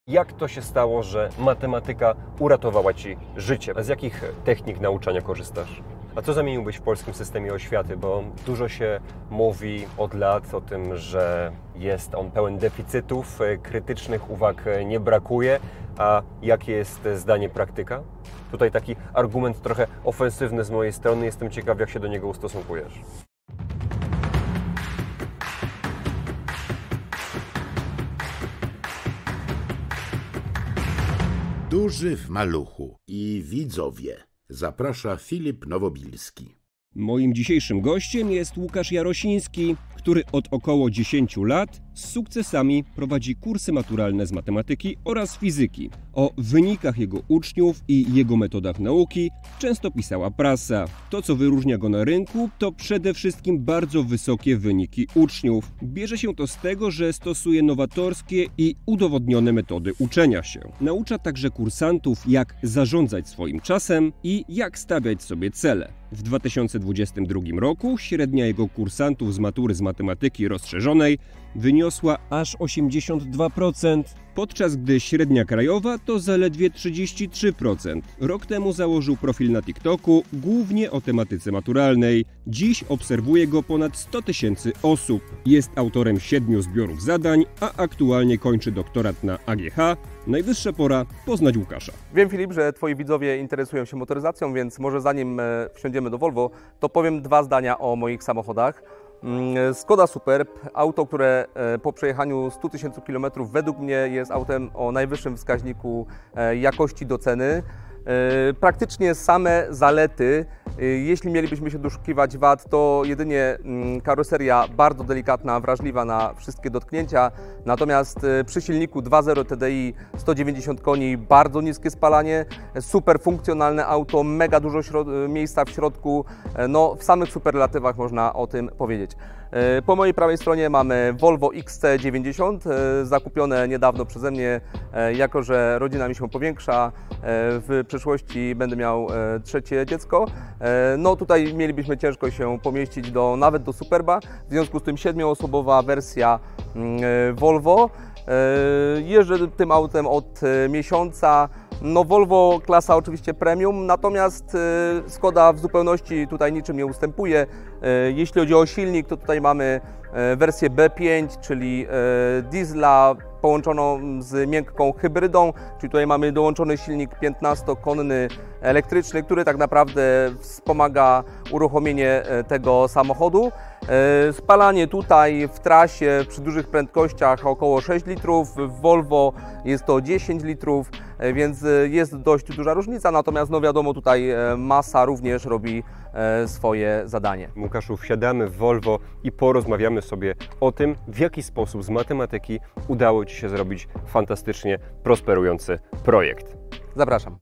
Jak to się stało, że matematyka uratowała Ci życie? Z jakich technik nauczania korzystasz? A co zamieniłbyś w polskim systemie oświaty? Bo dużo się mówi od lat o tym, że jest on pełen deficytów, krytycznych uwag nie brakuje. A jakie jest zdanie praktyka? Tutaj taki argument trochę ofensywny z mojej strony. Jestem ciekaw, jak się do niego ustosunkujesz. Duży w maluchu i widzowie. Zaprasza Filip Nowobilski. Moim dzisiejszym gościem jest Łukasz Jarosiński, który od około 10 lat z sukcesami prowadzi kursy maturalne z matematyki oraz fizyki. O wynikach jego uczniów i jego metodach nauki często pisała prasa. To, co wyróżnia go na rynku, to przede wszystkim bardzo wysokie wyniki uczniów. Bierze się to z tego, że stosuje nowatorskie i udowodnione metody uczenia się. Naucza także kursantów, jak zarządzać swoim czasem i jak stawiać sobie cele. W 2022 roku średnia jego kursantów z matury z matematyki rozszerzonej wyniosła aż 82%, podczas gdy średnia krajowa to zaledwie 33%. Rok temu założył profil na TikToku głównie o tematyce maturalnej. Dziś obserwuje go ponad 100 000 osób. Jest autorem 7 zbiorów zadań, a aktualnie kończy doktorat na AGH. Najwyższa pora poznać Łukasza. Wiem, Filip, że Twoi widzowie interesują się motoryzacją, więc może zanim wsiądziemy do Volvo, to powiem 2 zdania o moich samochodach. Skoda Superb, auto, które po przejechaniu 100 000 km według mnie jest autem o najwyższym wskaźniku jakości do ceny. Praktycznie same zalety, jeśli mielibyśmy się doszukiwać wad, to jedynie karoseria bardzo delikatna, wrażliwa na wszystkie dotknięcia, natomiast przy silniku 2.0 TDI 190 koni, bardzo niskie spalanie, super funkcjonalne auto, mega dużo miejsca w środku, no w samych superlatywach można o tym powiedzieć. Po mojej prawej stronie mamy Volvo XC90, zakupione niedawno przeze mnie, jako że rodzina mi się powiększa, w przyszłości będę miał 3. dziecko. No tutaj mielibyśmy ciężko się pomieścić nawet do Superba, w związku z tym 7-osobowa wersja Volvo. Jeżdżę tym autem od miesiąca. No Volvo klasa oczywiście premium, natomiast Skoda w zupełności tutaj niczym nie ustępuje. Jeśli chodzi o silnik, to tutaj mamy wersję B5, czyli diesla połączoną z miękką hybrydą, czyli tutaj mamy dołączony silnik 15-konny elektryczny, który tak naprawdę wspomaga uruchomienie tego samochodu. Spalanie tutaj w trasie przy dużych prędkościach około 6 litrów, w Volvo jest to 10 litrów, więc jest dość duża różnica, natomiast no wiadomo, tutaj masa również robi swoje zadanie. Łukaszu, wsiadamy w Volvo i porozmawiamy sobie o tym, w jaki sposób z matematyki udało Ci się zrobić fantastycznie prosperujący projekt. Zapraszam.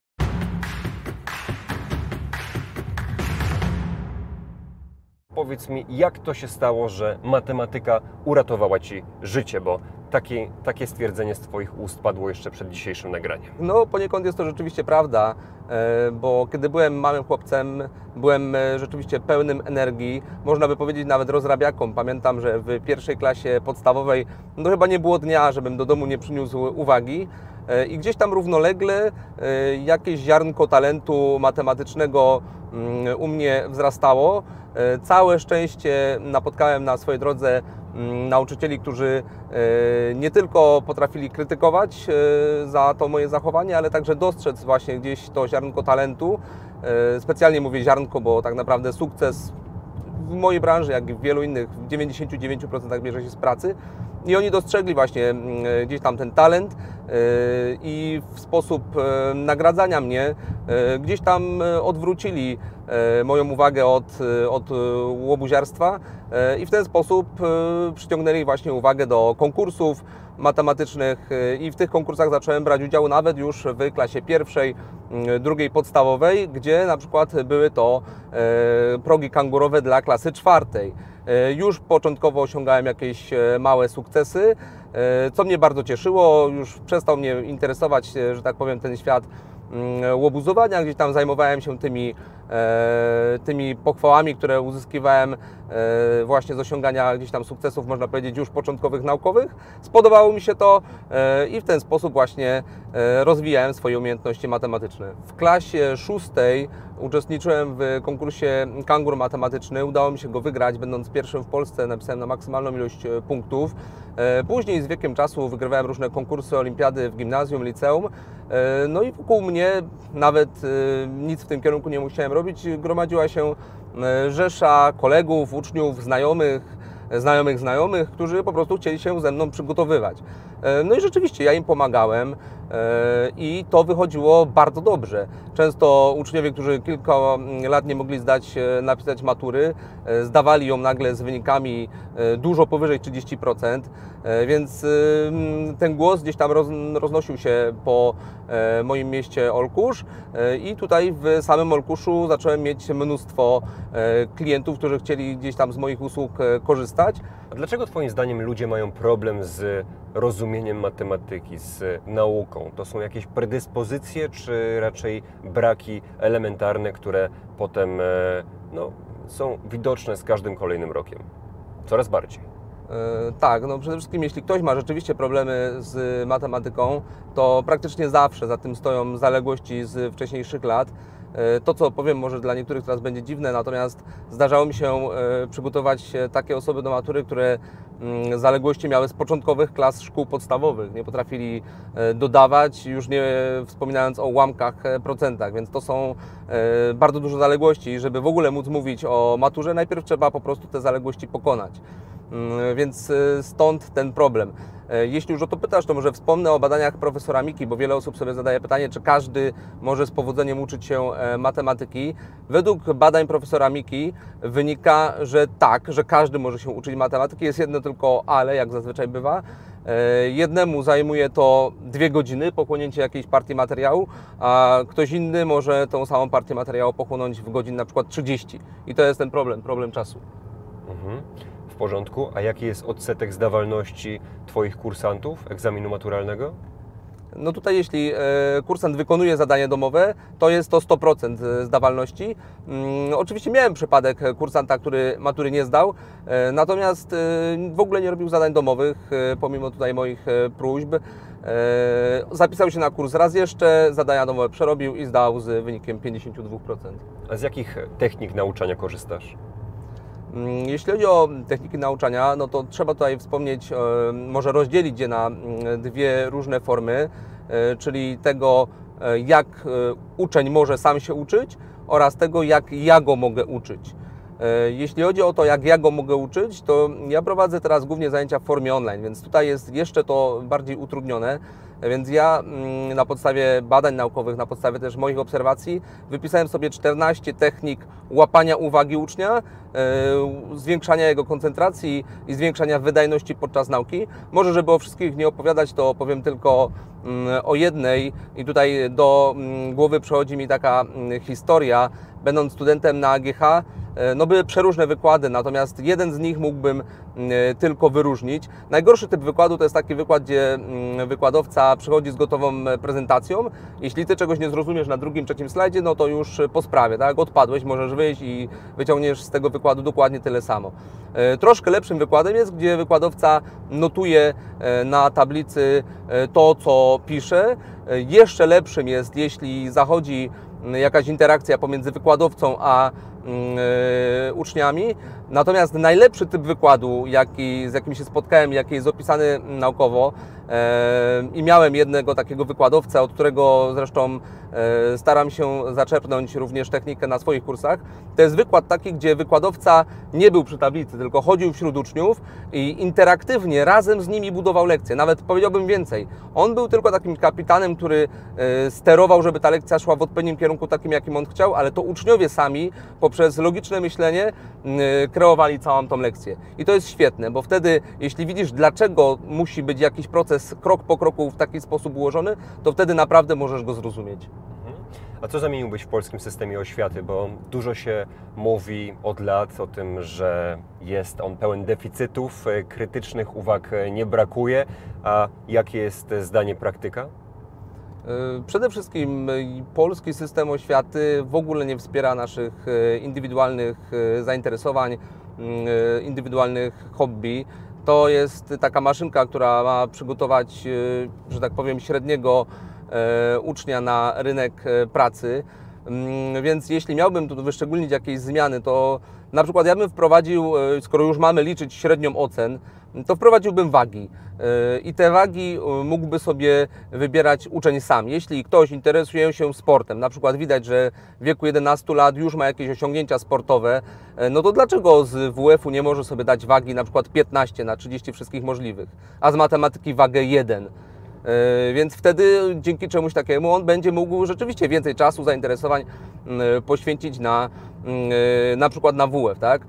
Powiedz mi, jak to się stało, że matematyka uratowała Ci życie, bo takie stwierdzenie z Twoich ust padło jeszcze przed dzisiejszym nagraniem. No poniekąd jest to rzeczywiście prawda, bo kiedy byłem małym chłopcem, byłem rzeczywiście pełnym energii, można by powiedzieć nawet rozrabiaką. Pamiętam, że w 1. klasie podstawowej no chyba nie było dnia, żebym do domu nie przyniósł uwagi. I gdzieś tam równolegle jakieś ziarnko talentu matematycznego u mnie wzrastało. Całe szczęście napotkałem na swojej drodze nauczycieli, którzy nie tylko potrafili krytykować za to moje zachowanie, ale także dostrzec właśnie gdzieś to ziarnko talentu. Specjalnie mówię ziarnko, bo tak naprawdę sukces w mojej branży, jak i w wielu innych, w 99% bierze się z pracy. I oni dostrzegli właśnie gdzieś tam ten talent i w sposób nagradzania mnie gdzieś tam odwrócili moją uwagę od łobuziarstwa i w ten sposób przyciągnęli właśnie uwagę do konkursów matematycznych i w tych konkursach zacząłem brać udział nawet już w klasie 1., 2. podstawowej, gdzie na przykład były to progi kangurowe dla klasy 4. Już początkowo osiągałem jakieś małe sukcesy, co mnie bardzo cieszyło. Już przestał mnie interesować, że tak powiem, ten świat łobuzowania. Gdzieś tam zajmowałem się tymi pochwałami, które uzyskiwałem właśnie z osiągania gdzieś tam sukcesów, można powiedzieć, już początkowych naukowych. Spodobało mi się to i w ten sposób właśnie rozwijałem swoje umiejętności matematyczne. W klasie 6 uczestniczyłem w konkursie Kangur matematyczny. Udało mi się go wygrać, będąc pierwszym w Polsce. Napisałem na maksymalną ilość punktów. Później z wiekiem czasu wygrywałem różne konkursy, olimpiady w gimnazjum, liceum. No i wokół mnie nawet nic w tym kierunku nie musiałem robić. Gromadziła się rzesza kolegów, uczniów, znajomych, którzy po prostu chcieli się ze mną przygotowywać. No i rzeczywiście ja im pomagałem i to wychodziło bardzo dobrze. Często uczniowie, którzy kilka lat nie mogli napisać matury, zdawali ją nagle z wynikami dużo powyżej 30%, więc ten głos gdzieś tam roznosił się po moim mieście Olkusz i tutaj w samym Olkuszu zacząłem mieć mnóstwo klientów, którzy chcieli gdzieś tam z moich usług korzystać. A dlaczego Twoim zdaniem ludzie mają problem z rozumieniem matematyki, z nauką? To są jakieś predyspozycje, czy raczej braki elementarne, które potem są widoczne z każdym kolejnym rokiem? Coraz bardziej. Tak, no przede wszystkim jeśli ktoś ma rzeczywiście problemy z matematyką, to praktycznie zawsze za tym stoją zaległości z wcześniejszych lat. To, co powiem, może dla niektórych teraz będzie dziwne, natomiast zdarzało mi się przygotować takie osoby do matury, które zaległości miały z początkowych klas szkół podstawowych. Nie potrafili dodawać, już nie wspominając o ułamkach procentach, więc to są bardzo duże zaległości. Żeby w ogóle móc mówić o maturze, najpierw trzeba po prostu te zaległości pokonać. Więc stąd ten problem. Jeśli już o to pytasz, to może wspomnę o badaniach profesora Miki, bo wiele osób sobie zadaje pytanie, czy każdy może z powodzeniem uczyć się matematyki. Według badań profesora Miki wynika, że tak, że każdy może się uczyć matematyki. Jest jedno tylko ale, jak zazwyczaj bywa. Jednemu zajmuje to 2 godziny, pochłonięcie jakiejś partii materiału, a ktoś inny może tą samą partię materiału pochłonąć w godzin na przykład 30. I to jest ten problem czasu. W porządku. A jaki jest odsetek zdawalności Twoich kursantów egzaminu maturalnego? No tutaj jeśli kursant wykonuje zadanie domowe, to jest to 100% zdawalności. Oczywiście miałem przypadek kursanta, który matury nie zdał, natomiast w ogóle nie robił zadań domowych, pomimo tutaj moich próśb. Zapisał się na kurs raz jeszcze, zadania domowe przerobił i zdał z wynikiem 52%. A z jakich technik nauczania korzystasz? Jeśli chodzi o techniki nauczania, no to trzeba tutaj wspomnieć, może rozdzielić je na 2 różne formy, czyli tego, jak uczeń może sam się uczyć oraz tego, jak ja go mogę uczyć. Jeśli chodzi o to, jak ja go mogę uczyć, to ja prowadzę teraz głównie zajęcia w formie online, więc tutaj jest jeszcze to bardziej utrudnione. Więc ja na podstawie badań naukowych, na podstawie też moich obserwacji wypisałem sobie 14 technik łapania uwagi ucznia, zwiększania jego koncentracji i zwiększania wydajności podczas nauki. Może, żeby o wszystkich nie opowiadać, to powiem tylko o jednej i tutaj do głowy przychodzi mi taka historia. Będąc studentem na AGH, no były przeróżne wykłady, natomiast jeden z nich mógłbym tylko wyróżnić. Najgorszy typ wykładu to jest taki wykład, gdzie wykładowca przychodzi z gotową prezentacją. Jeśli Ty czegoś nie zrozumiesz na drugim, trzecim slajdzie, no to już po sprawie, tak? Odpadłeś, możesz wyjść i wyciągniesz z tego wykładu dokładnie tyle samo. Troszkę lepszym wykładem jest, gdzie wykładowca notuje na tablicy to, co pisze. Jeszcze lepszym jest, jeśli zachodzi jakaś interakcja pomiędzy wykładowcą a uczniami. Natomiast najlepszy typ wykładu, z jakim się spotkałem, jaki jest opisany naukowo, i miałem jednego takiego wykładowcę, od którego zresztą staram się zaczerpnąć również technikę na swoich kursach. To jest wykład taki, gdzie wykładowca nie był przy tablicy, tylko chodził wśród uczniów i interaktywnie razem z nimi budował lekcję. Nawet powiedziałbym więcej. On był tylko takim kapitanem, który sterował, żeby ta lekcja szła w odpowiednim kierunku, takim jakim on chciał, ale to uczniowie sami poprzez logiczne myślenie kreowali całą tą lekcję. I to jest świetne, bo wtedy, jeśli widzisz, dlaczego musi być jakiś proces krok po kroku w taki sposób ułożony, to wtedy naprawdę możesz go zrozumieć. A co zamieniłbyś w polskim systemie oświaty? Bo dużo się mówi od lat o tym, że jest on pełen deficytów, krytycznych uwag nie brakuje. A jakie jest zdanie praktyka? Przede wszystkim polski system oświaty w ogóle nie wspiera naszych indywidualnych zainteresowań. indywidualnych hobby. To jest taka maszynka, która ma przygotować, że tak powiem, średniego ucznia na rynek pracy. Więc jeśli miałbym tu wyszczególnić jakieś zmiany, to na przykład ja bym wprowadził, skoro już mamy liczyć średnią ocen, to wprowadziłbym wagi. I te wagi mógłby sobie wybierać uczeń sam. Jeśli ktoś interesuje się sportem, na przykład widać, że w wieku 11 lat już ma jakieś osiągnięcia sportowe, no to dlaczego z WF-u nie może sobie dać wagi na przykład 15 na 30 wszystkich możliwych, a z matematyki wagę 1? Więc wtedy dzięki czemuś takiemu on będzie mógł rzeczywiście więcej czasu, zainteresowań poświęcić na przykład na WF, tak?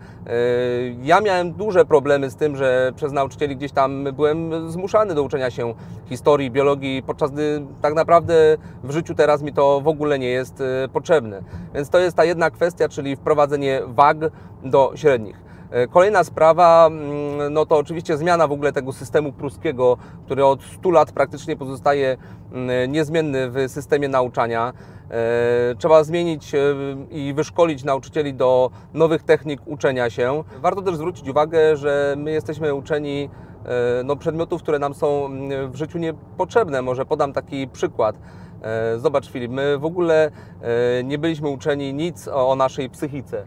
Ja miałem duże problemy z tym, że przez nauczycieli gdzieś tam byłem zmuszany do uczenia się historii, biologii, podczas gdy tak naprawdę w życiu teraz mi to w ogóle nie jest potrzebne. Więc to jest ta jedna kwestia, czyli wprowadzenie wag do średnich. Kolejna sprawa, no to oczywiście zmiana w ogóle tego systemu pruskiego, który od 100 lat praktycznie pozostaje niezmienny w systemie nauczania. Trzeba zmienić i wyszkolić nauczycieli do nowych technik uczenia się. Warto też zwrócić uwagę, że my jesteśmy uczeni przedmiotów, które nam są w życiu niepotrzebne. Może podam taki przykład. Zobacz, Filip, my w ogóle nie byliśmy uczeni nic o naszej psychice.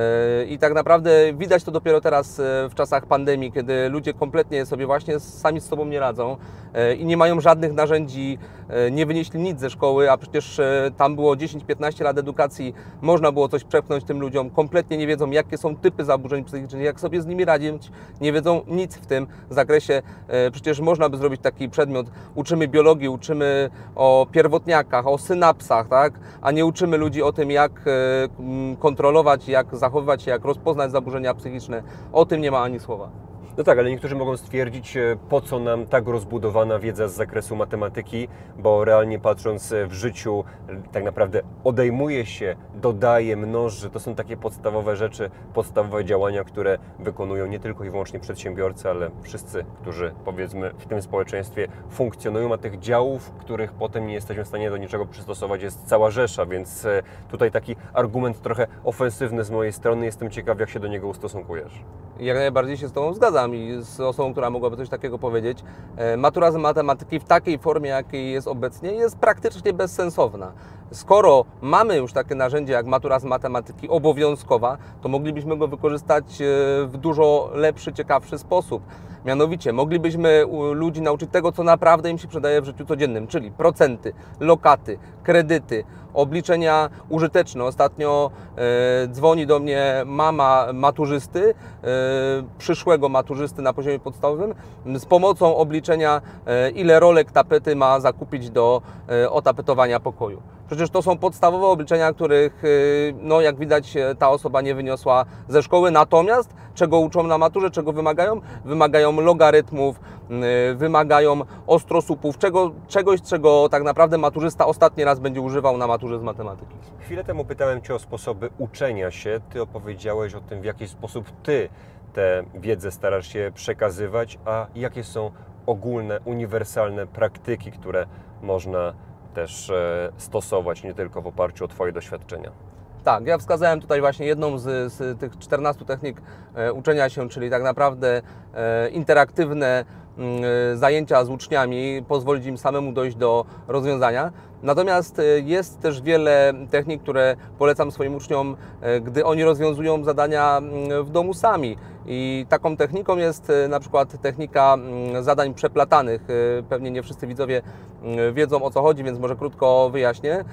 I tak naprawdę widać to dopiero teraz w czasach pandemii, kiedy ludzie kompletnie sobie właśnie sami z sobą nie radzą i nie mają żadnych narzędzi, nie wynieśli nic ze szkoły, a przecież tam było 10-15 lat edukacji, można było coś przepchnąć tym ludziom, kompletnie nie wiedzą, jakie są typy zaburzeń psychicznych, jak sobie z nimi radzić, nie wiedzą nic w tym zakresie. Przecież można by zrobić taki przedmiot, uczymy biologii, uczymy o pierwotniakach, o synapsach, tak? A nie uczymy ludzi o tym, jak kontrolować, jak zachowywać się, jak rozpoznać zaburzenia psychiczne. O tym nie ma ani słowa. No tak, ale niektórzy mogą stwierdzić, po co nam tak rozbudowana wiedza z zakresu matematyki, bo realnie patrząc w życiu tak naprawdę odejmuje się, dodaje, mnoży. To są takie podstawowe rzeczy, podstawowe działania, które wykonują nie tylko i wyłącznie przedsiębiorcy, ale wszyscy, którzy powiedzmy w tym społeczeństwie funkcjonują, a tych działów, których potem nie jesteśmy w stanie do niczego przystosować, jest cała rzesza, więc tutaj taki argument trochę ofensywny z mojej strony. Jestem ciekaw, jak się do niego ustosunkujesz. Jak najbardziej się z Tobą zgadzam i z osobą, która mogłaby coś takiego powiedzieć. Matura z matematyki w takiej formie, jakiej jest obecnie, jest praktycznie bezsensowna. Skoro mamy już takie narzędzie jak matura z matematyki obowiązkowa, to moglibyśmy go wykorzystać w dużo lepszy, ciekawszy sposób. Mianowicie moglibyśmy ludzi nauczyć tego, co naprawdę im się przydaje w życiu codziennym, czyli procenty, lokaty, kredyty, obliczenia użyteczne. Ostatnio dzwoni do mnie mama maturzysty, przyszłego maturzysty na poziomie podstawowym, z pomocą obliczenia, ile rolek tapety ma zakupić do otapetowania pokoju. Przecież to są podstawowe obliczenia, których, no jak widać, ta osoba nie wyniosła ze szkoły. Natomiast czego uczą na maturze, czego wymagają? Wymagają logarytmów, wymagają ostrosłupów, czegoś, czego tak naprawdę maturzysta ostatni raz będzie używał na maturze z matematyki. Chwilę temu pytałem Cię o sposoby uczenia się. Ty opowiedziałeś o tym, w jaki sposób Ty tę wiedzę starasz się przekazywać, a jakie są ogólne, uniwersalne praktyki, które można też stosować nie tylko w oparciu o Twoje doświadczenia. Tak, ja wskazałem tutaj właśnie jedną z tych 14 technik uczenia się, czyli tak naprawdę interaktywne zajęcia z uczniami, pozwolić im samemu dojść do rozwiązania. Natomiast jest też wiele technik, które polecam swoim uczniom, gdy oni rozwiązują zadania w domu sami. I taką techniką jest na przykład technika zadań przeplatanych. Pewnie nie wszyscy widzowie wiedzą, o co chodzi, więc może krótko wyjaśnię.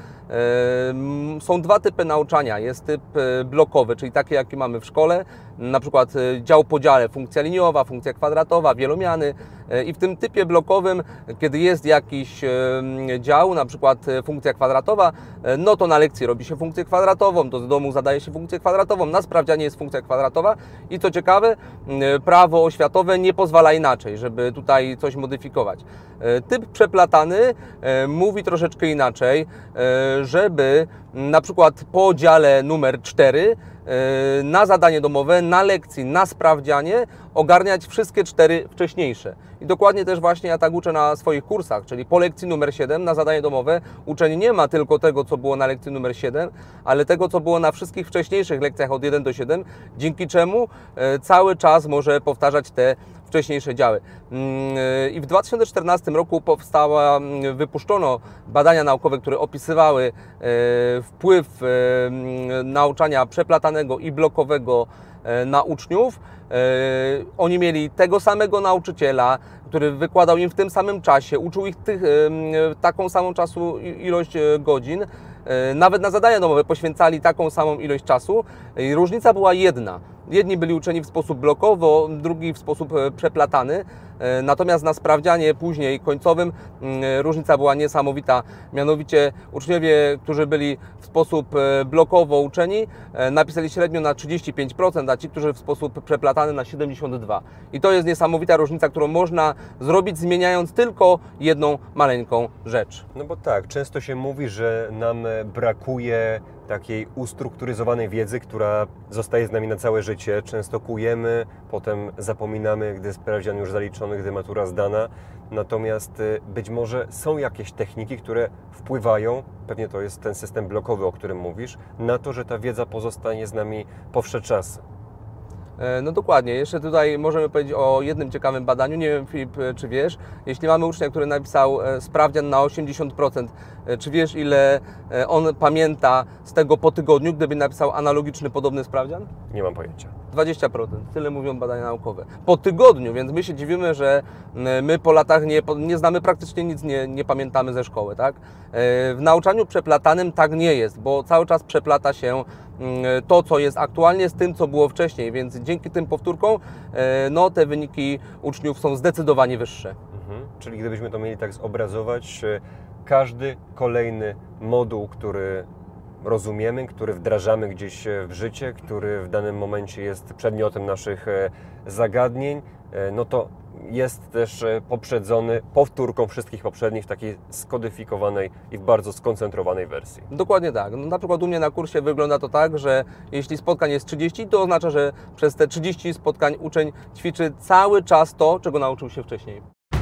Są dwa typy nauczania. Jest typ blokowy, czyli taki, jaki mamy w szkole, na przykład dział podziale, funkcja liniowa, funkcja kwadratowa, wielomiany. I w tym typie blokowym, kiedy jest jakiś dział, na przykład funkcja kwadratowa, no to na lekcji robi się funkcję kwadratową, do domu zadaje się funkcję kwadratową, na sprawdzianie jest funkcja kwadratowa i co ciekawe, prawo oświatowe nie pozwala inaczej, żeby tutaj coś modyfikować. Typ przeplatany mówi troszeczkę inaczej, żeby na przykład po dziale numer 4 na zadanie domowe, na lekcji, na sprawdzianie ogarniać wszystkie 4 wcześniejsze. I dokładnie też właśnie ja tak uczę na swoich kursach, czyli po lekcji numer 7 na zadanie domowe uczeń nie ma tylko tego, co było na lekcji numer 7, ale tego, co było na wszystkich wcześniejszych lekcjach od 1 do 7, dzięki czemu cały czas może powtarzać te wcześniejsze działy. I w 2014 roku wypuszczono badania naukowe, które opisywały wpływ nauczania przeplatanego i blokowego na uczniów. Oni mieli tego samego nauczyciela, który wykładał im w tym samym czasie, uczył ich taką samą ilość godzin. Nawet na zadania domowe poświęcali taką samą ilość czasu. Różnica była jedna. Jedni byli uczeni w sposób blokowo, drugi w sposób przeplatany. Natomiast na sprawdzianie później końcowym różnica była niesamowita. Mianowicie uczniowie, którzy byli w sposób blokowo uczeni, napisali średnio na 35%, a ci, którzy w sposób przeplatany na 72%. I to jest niesamowita różnica, którą można zrobić, zmieniając tylko jedną maleńką rzecz. No bo tak, często się mówi, że nam brakuje takiej ustrukturyzowanej wiedzy, która zostaje z nami na całe życie. Często kujemy, potem zapominamy, gdy sprawdzian już zaliczony, gdy matura zdana. Natomiast być może są jakieś techniki, które wpływają, pewnie to jest ten system blokowy, o którym mówisz, na to, że ta wiedza pozostanie z nami po wsze czasy. No dokładnie. Jeszcze tutaj możemy powiedzieć o jednym ciekawym badaniu. Nie wiem, Filip, czy wiesz, jeśli mamy ucznia, który napisał sprawdzian na 80%, czy wiesz, ile on pamięta z tego po tygodniu, gdyby napisał analogiczny, podobny sprawdzian? Nie mam pojęcia. 20%. Tyle mówią badania naukowe. Po tygodniu, więc my się dziwimy, że my po latach nie znamy praktycznie nic, nie pamiętamy ze szkoły, tak? W nauczaniu przeplatanym tak nie jest, bo cały czas przeplata się to, co jest aktualnie z tym, co było wcześniej, więc dzięki tym powtórkom no, te wyniki uczniów są zdecydowanie wyższe. Czyli gdybyśmy to mieli tak zobrazować, każdy kolejny moduł, który rozumiemy, który wdrażamy gdzieś w życie, który w danym momencie jest przedmiotem naszych zagadnień, no to jest też poprzedzony powtórką wszystkich poprzednich w takiej skodyfikowanej i w bardzo skoncentrowanej wersji. Dokładnie tak. No, na przykład u mnie na kursie wygląda to tak, że jeśli spotkań jest 30, to oznacza, że przez te 30 spotkań uczeń ćwiczy cały czas to, czego nauczył się wcześniej.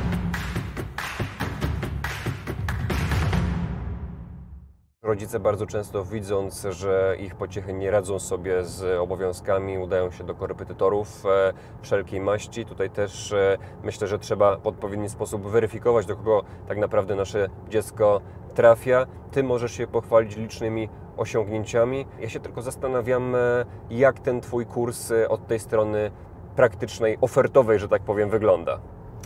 Rodzice bardzo często, widząc, że ich pociechy nie radzą sobie z obowiązkami, udają się do korepetytorów wszelkiej maści. Tutaj też myślę, że trzeba w odpowiedni sposób weryfikować, do kogo tak naprawdę nasze dziecko trafia. Ty możesz się pochwalić licznymi osiągnięciami. Ja się tylko zastanawiam, jak ten Twój kurs od tej strony praktycznej, ofertowej, że tak powiem, wygląda.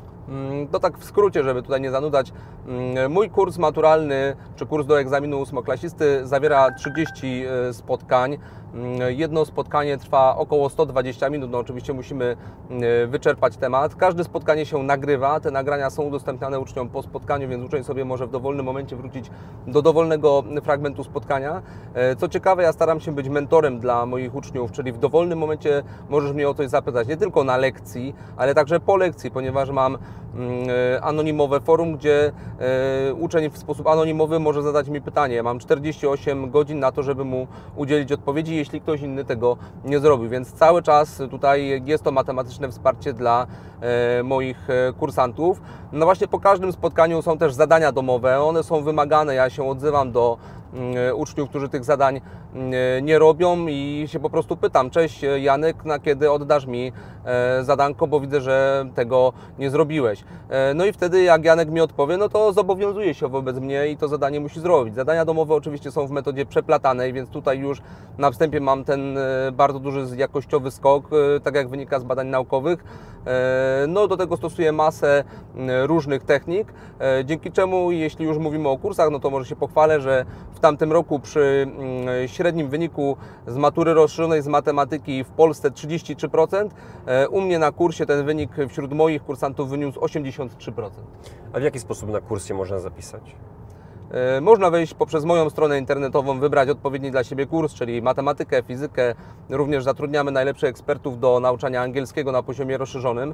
To tak w skrócie, żeby tutaj nie zanudzać. Mój kurs maturalny, czy kurs do egzaminu ósmoklasisty zawiera 30 spotkań. Jedno spotkanie trwa około 120 minut, no oczywiście musimy wyczerpać temat. Każde spotkanie się nagrywa, te nagrania są udostępniane uczniom po spotkaniu, więc uczeń sobie może w dowolnym momencie wrócić do dowolnego fragmentu spotkania. Co ciekawe, ja staram się być mentorem dla moich uczniów, czyli w dowolnym momencie możesz mnie o coś zapytać, nie tylko na lekcji, ale także po lekcji, ponieważ mam anonimowe forum, gdzie uczeń w sposób anonimowy może zadać mi pytanie. Mam 48 godzin na to, żeby mu udzielić odpowiedzi, jeśli ktoś inny tego nie zrobił. Więc cały czas tutaj jest to matematyczne wsparcie dla moich kursantów. No właśnie po każdym spotkaniu są też zadania domowe. One są wymagane. Ja się odzywam do uczniów, którzy tych zadań nie robią i się po prostu pytam: cześć Janek, na kiedy oddasz mi zadanko, bo widzę, że tego nie zrobiłeś. No i wtedy jak Janek mi odpowie, no to zobowiązuje się wobec mnie i to zadanie musi zrobić. Zadania domowe oczywiście są w metodzie przeplatanej, więc tutaj już na wstępie mam ten bardzo duży jakościowy skok, tak jak wynika z badań naukowych. No do tego stosuję masę różnych technik, dzięki czemu, jeśli już mówimy o kursach, no to może się pochwalę, że w tamtym roku przy średnim wyniku z matury rozszerzonej z matematyki w Polsce 33%, u mnie na kursie ten wynik wśród moich kursantów wyniósł 83%. A w jaki sposób na kurs się można zapisać? Można wejść poprzez moją stronę internetową, wybrać odpowiedni dla siebie kurs, czyli matematykę, fizykę. Również zatrudniamy najlepszych ekspertów do nauczania angielskiego na poziomie rozszerzonym.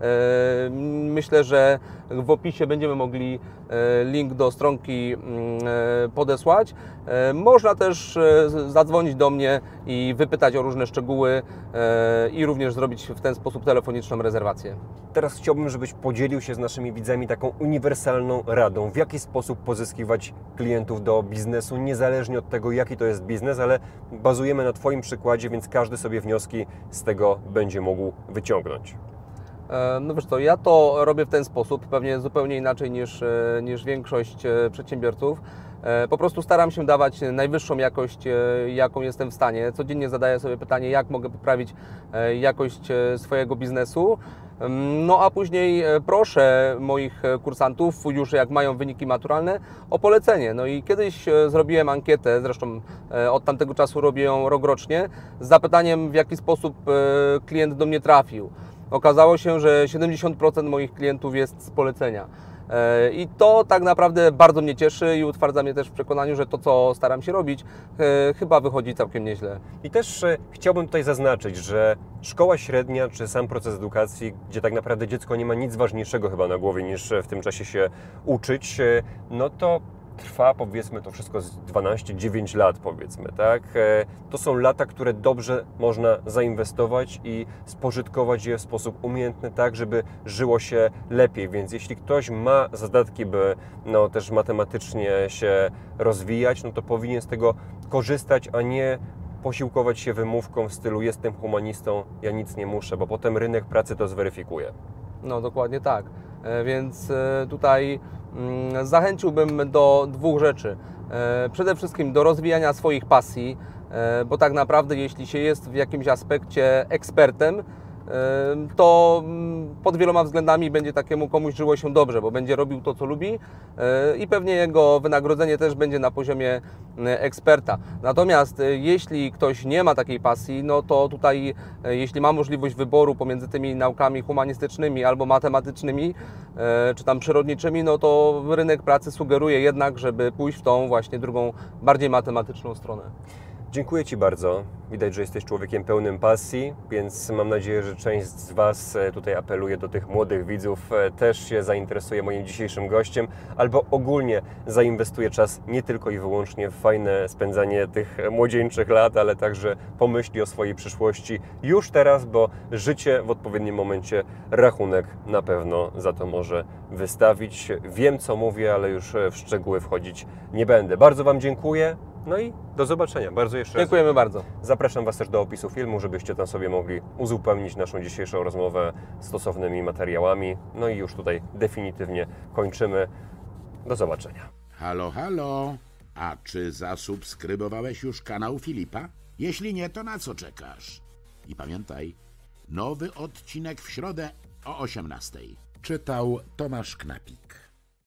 Myślę, że w opisie będziemy mogli link do stronki podesłać. Można też zadzwonić do mnie i wypytać o różne szczegóły i również zrobić w ten sposób telefoniczną rezerwację. Teraz chciałbym, żebyś podzielił się z naszymi widzami taką uniwersalną radą, w jaki sposób pozyskiwać klientów do biznesu, niezależnie od tego, jaki to jest biznes, ale bazujemy na Twoim przykładzie, więc każdy sobie wnioski z tego będzie mógł wyciągnąć. No wiesz co, ja to robię w ten sposób, pewnie zupełnie inaczej niż większość przedsiębiorców. Po prostu staram się dawać najwyższą jakość, jaką jestem w stanie. Codziennie zadaję sobie pytanie, jak mogę poprawić jakość swojego biznesu. No a później proszę moich kursantów, już jak mają wyniki maturalne, o polecenie. No i kiedyś zrobiłem ankietę, zresztą od tamtego czasu robię ją rokrocznie, z zapytaniem, w jaki sposób klient do mnie trafił. Okazało się, że 70% moich klientów jest z polecenia. I to tak naprawdę bardzo mnie cieszy i utwardza mnie też w przekonaniu, że to, co staram się robić, chyba wychodzi całkiem nieźle. I też chciałbym tutaj zaznaczyć, że szkoła średnia czy sam proces edukacji, gdzie tak naprawdę dziecko nie ma nic ważniejszego chyba na głowie niż w tym czasie się uczyć, no to trwa, powiedzmy, to wszystko z 12-9 lat, powiedzmy, tak? To są lata, które dobrze można zainwestować i spożytkować je w sposób umiejętny, tak, żeby żyło się lepiej. Więc jeśli ktoś ma zadatki, by no, też matematycznie się rozwijać, no to powinien z tego korzystać, a nie posiłkować się wymówką w stylu jestem humanistą, ja nic nie muszę, bo potem rynek pracy to zweryfikuje. No dokładnie tak. Więc tutaj zachęciłbym do dwóch rzeczy. Przede wszystkim do rozwijania swoich pasji, bo tak naprawdę jeśli się jest w jakimś aspekcie ekspertem, to pod wieloma względami będzie takiemu komuś żyło się dobrze, bo będzie robił to, co lubi i pewnie jego wynagrodzenie też będzie na poziomie eksperta. Natomiast jeśli ktoś nie ma takiej pasji, no to tutaj, jeśli ma możliwość wyboru pomiędzy tymi naukami humanistycznymi albo matematycznymi, czy tam przyrodniczymi, no to rynek pracy sugeruje jednak, żeby pójść w tą właśnie drugą, bardziej matematyczną stronę. Dziękuję Ci bardzo. Widać, że jesteś człowiekiem pełnym pasji, więc mam nadzieję, że część z Was, tutaj apeluję do tych młodych widzów, też się zainteresuje moim dzisiejszym gościem, albo ogólnie zainwestuje czas nie tylko i wyłącznie w fajne spędzanie tych młodzieńczych lat, ale także pomyśli o swojej przyszłości już teraz, bo życie w odpowiednim momencie rachunek na pewno za to może wystawić. Wiem, co mówię, ale już w szczegóły wchodzić nie będę. Bardzo Wam dziękuję. No i do zobaczenia. Bardzo jeszcze raz. Dziękujemy bardzo. Zapraszam Was też do opisu filmu, żebyście tam sobie mogli uzupełnić naszą dzisiejszą rozmowę stosownymi materiałami. No i już tutaj definitywnie kończymy. Do zobaczenia. Halo, halo. A czy zasubskrybowałeś już kanał Filipa? Jeśli nie, to na co czekasz? I pamiętaj, nowy odcinek w środę o 18:00. Czytał Tomasz Knapik.